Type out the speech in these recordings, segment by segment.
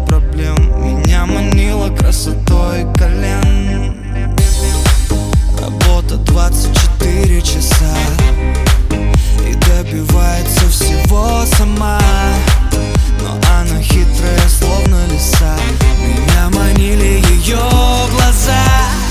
проблем. Меня манила красотой колен. Работа 24 часа и добивается всего сама. Но она хитрая, словно лиса. Меня манили ее глаза,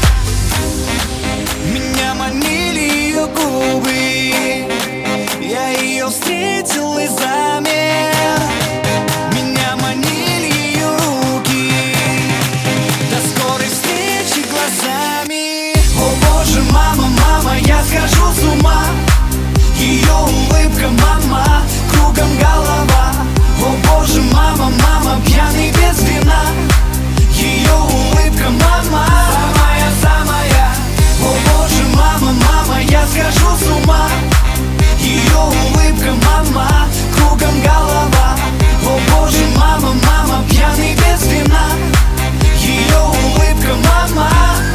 меня манили ее губы. Я ее встретил и замер. Меня манили ее руки. До скорой встречи глазами. О боже, мама, мама, я схожу с ума. Ее улыбка, мама, кругом голова. О боже, мама, мама, пьяный без вина. Ее улыбка, мама, самая, самая. О боже, мама, мама, я схожу с ума. Ее улыбка, мама, кругом голова. О боже, мама, мама, пьяный без вина. Ее улыбка, мама.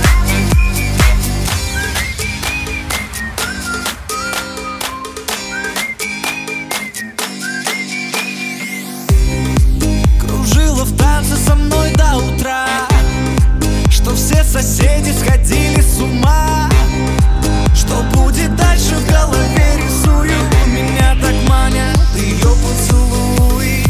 Кружила в танце со мной до утра, что все соседи сходили с ума. Что будет дальше, в голове рисую. Меня так манят ее поцелуи.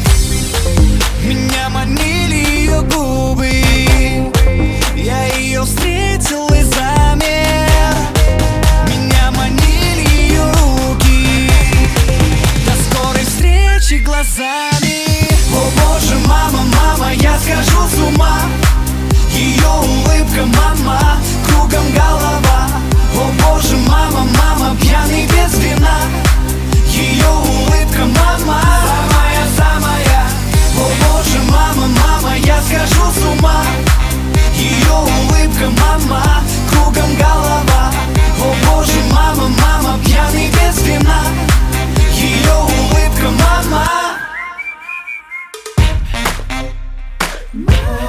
Меня манили ее губы. Я ее встретил и замер. Меня манили ее руки. До скорой встречи глазами. О боже, мама, мама, я схожу с ума. Ее улыбка, мама, кругом голова. О боже, мама, мама, пьяный без вина. Ее улыбка, мама, самая, самая. О боже, мама, мама, я схожу с ума. Ее улыбка, мама, кругом голова. О боже, мама, мама, пьяный без вина. Ее улыбка, мама.